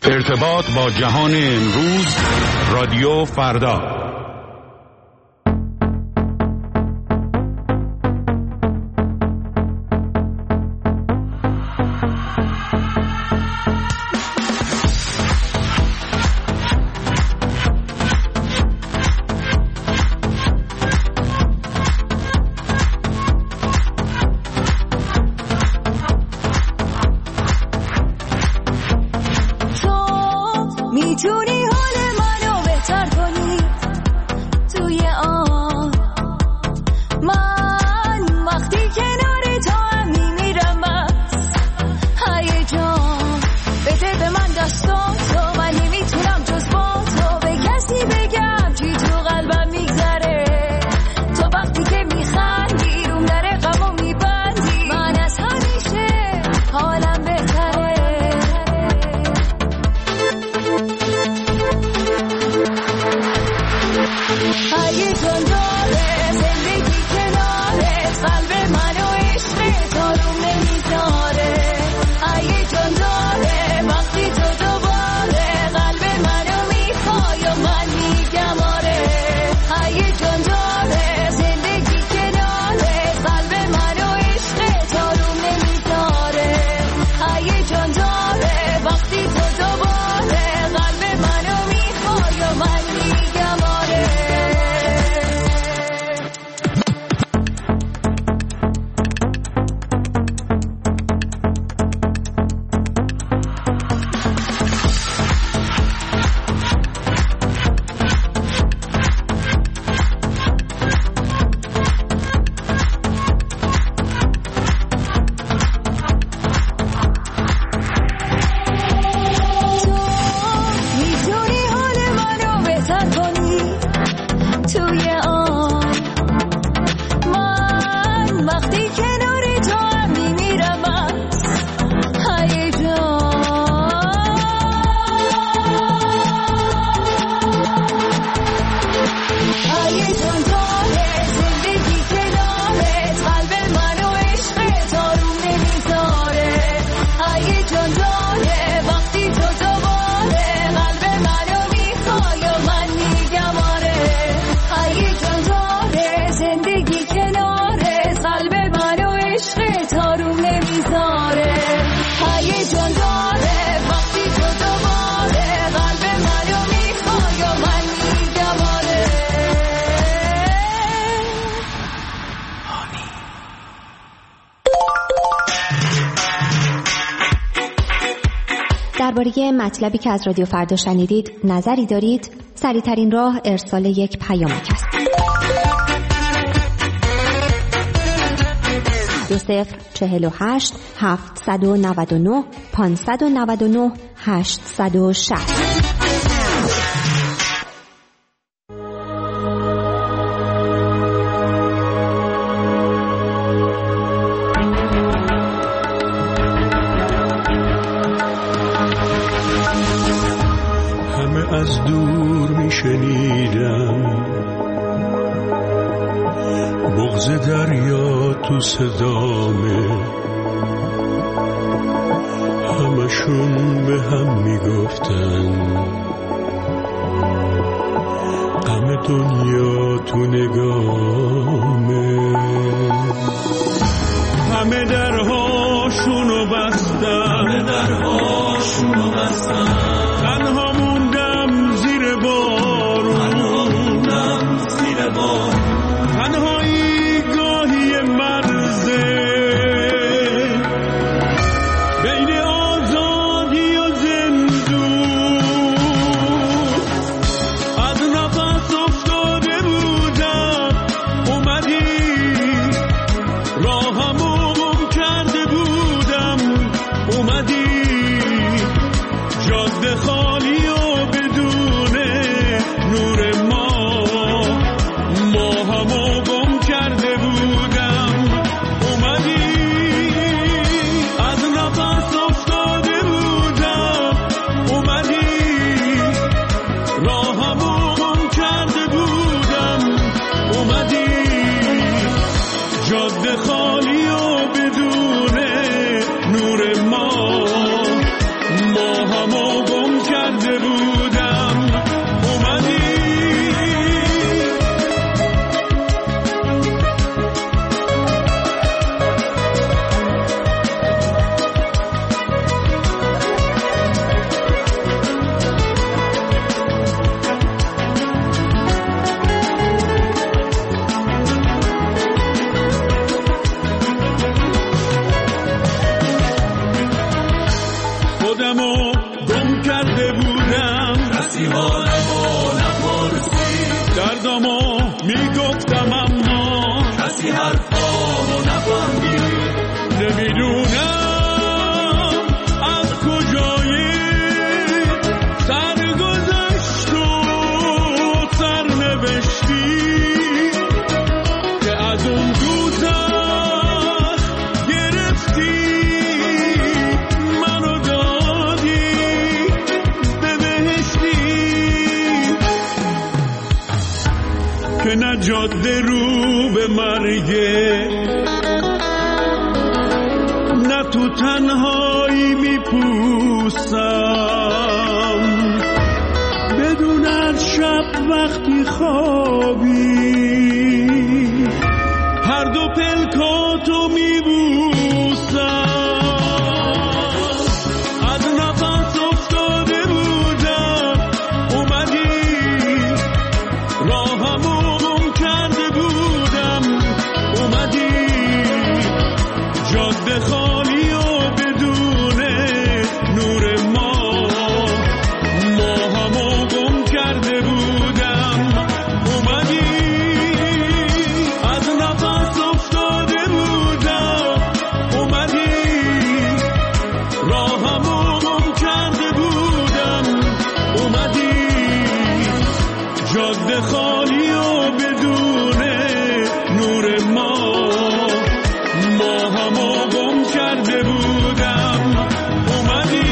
ارتباط با جهان امروز، رادیو فردا. درباره مطلبی که از رادیو فردا شنیدید نظری دارید؟ سریع‌ترین راه ارسال یک پیامک است. 2048 799 599 860. از دور می شنیدم بغض دریا تو صدامه، همشون به هم می گفتن غم دنیا تو نگامه، همه درهاشونو بستن تنها تنهایی گاهی مرزه بین آزادی و زندون، از نفس افتاده بودم اومدی، راهمو گم کرده بودم اومدی، جاده خالی و بدون نور ما همو گم کرده بودم اومدی، از نفس افتاده بودم اومدی، راهمو گم کرده بودم اومدی، جاده خالی و بدون نور ما همو گم کرده بودم اومدی. خودمو گم کرده بودم، کسی حالمو نپرسید، دردمو میگفتم اما کسی حرفامو نفهمید. نمیدونم از کجای سرگذشت و سرنوشتی که از اون دوزخ گرفتی منو دادی به بهشتی، که نه جاده رو به مرگه نه تو تنهایی میپوسم، بدون از شب وقتی خوابی هر دو پلکاتو میبوسم. از نفس افتاده بودم اومدی، راهمو گم کرده بودم اومدی، جاده خالی و بدون نور ماهمو گم کرده بودم اومدی. از نفس افتاده بودم اومدی، راهمو گم کرده بودم اومدی، جاده خالی و بدون نور ماهمو گم کرده بودم اومدی.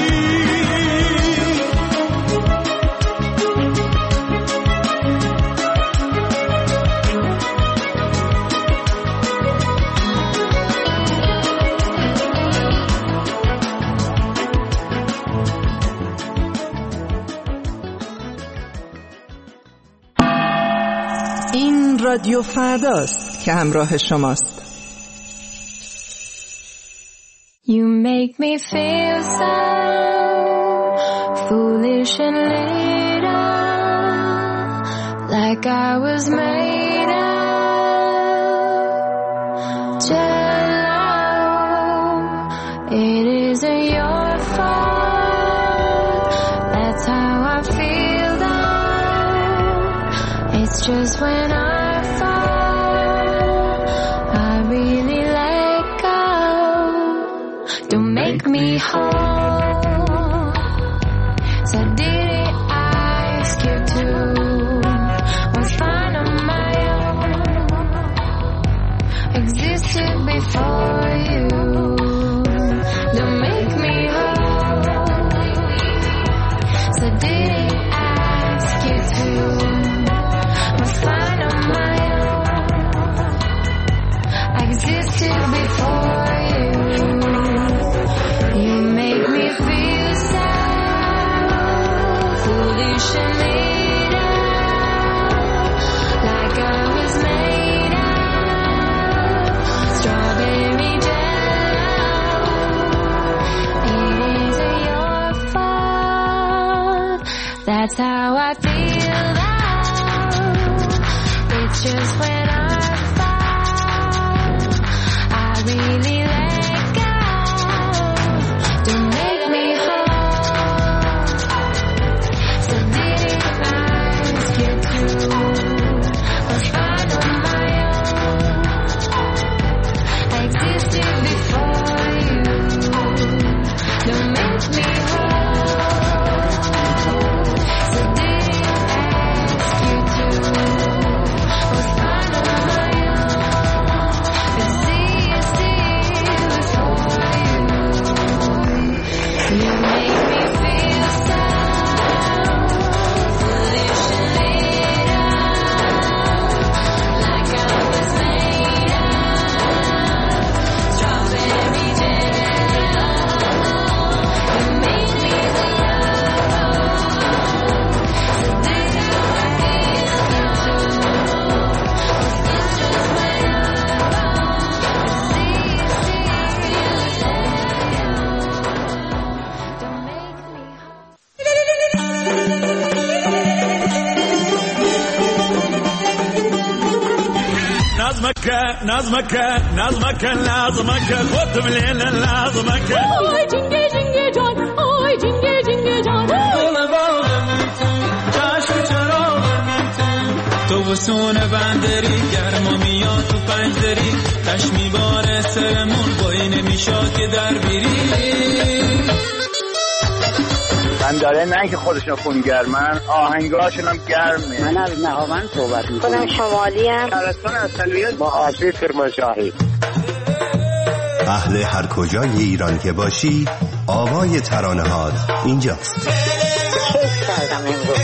این رادیو فرداست که همراه شماست. You make me feel so foolish and little, like I was made of jello. It isn't your fault, that's how I feel though. It's just when I fall, I really let go. Don't make me whole. So did it ask you to? Was fine on my own. Existed before you. Don't make me whole. So did it ask you to? Was fine on my own. Existed before you. You make me feel sad, foolish and little, like I was made of strawberry jello. It isn't your fault, that's how I feel though. It's just when I fall, I really let go. Don't make me whole. So did it ask you to? Was fine on my own. I existed before you. Don't make me whole. So did it ask you to? Was fine on my own. نظمك خودم لیل نظمک آی جنگه جنگه جان آی جنگه جنگه جان چشم چراغ تو وسون بندری گرما میاد تو پنجدری تشمی باره سرمون بایی نمیشاد که در بیری من داره نه که خودشون خونگرمن آهنگاشون هم گرمه. من از نهاوند صحبت میکنم شمالی هم شهرستان اصلیت با آبی کرمانشاهی. اهل هر کجای ایران که باشی آوای ترانه هات اینجاست. کیف کردم امروز.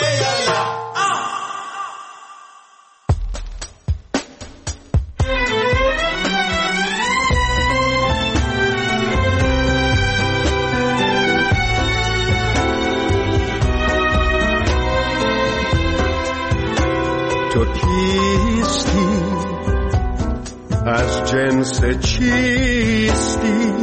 تو کیستی از جنس چیستی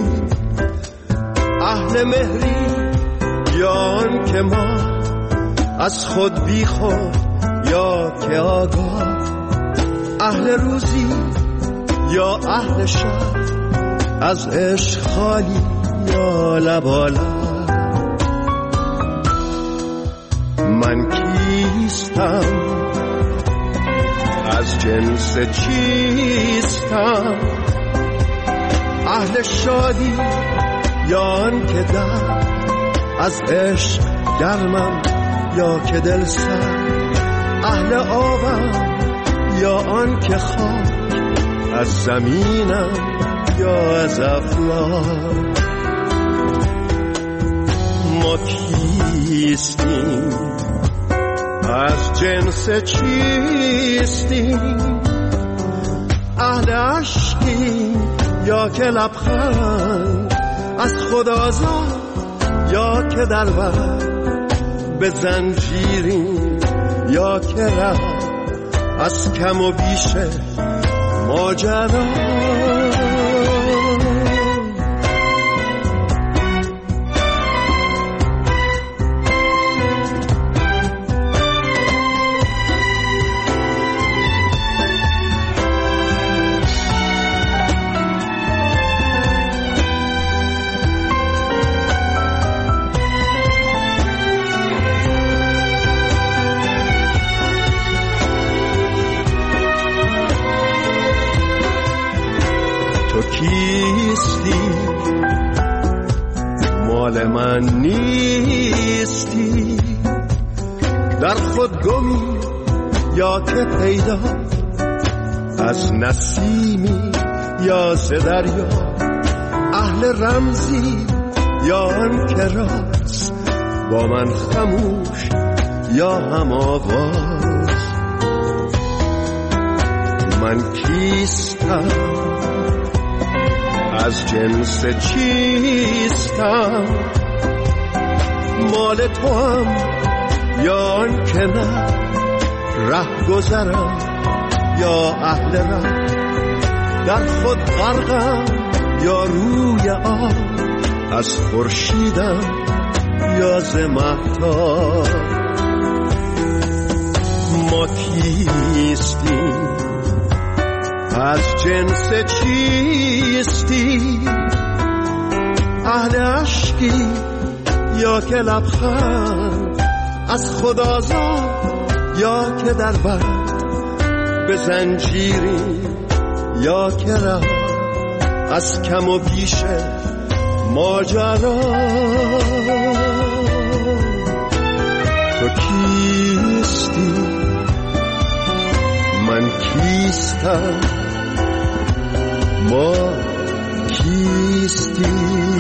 اهل مهری یا آن که ما از خود بی خود یا که آگاه اهل روزی یا اهل شب از عشق خالی یا لبالا من کیستم از جنس چیستم اهل شادی یا آن که در از عشق گرمم یا که دل سر اهل آبم یا آن که خاک از زمینم یا از افلاک ما کیستیم از جنس چیستیم اهل عشقیم یا که لبخند از خود آزاد یا که در بر به زنجیریم یا که ره از کم و بیش ماجرا کیستی مال من نیستی در خود گمی یا که پیدا از نسیمی یا ز دریا اهل رمزی یا آن که راست با من خموش یا هم آواز من کیستم از جنس چیستم مال تو هم یا آن که نه ره گذرم یا اهل ره در خود غرقم یا روی آب از خورشیدم یا ز مهتاب ما کیستیم از جنس چیستی اهل عشقی یا که لبخند از خود آزاد یا که در بر به زنجیری یا که ره از کم و بیش ماجرا تو کیستی من کیستم ما کیستی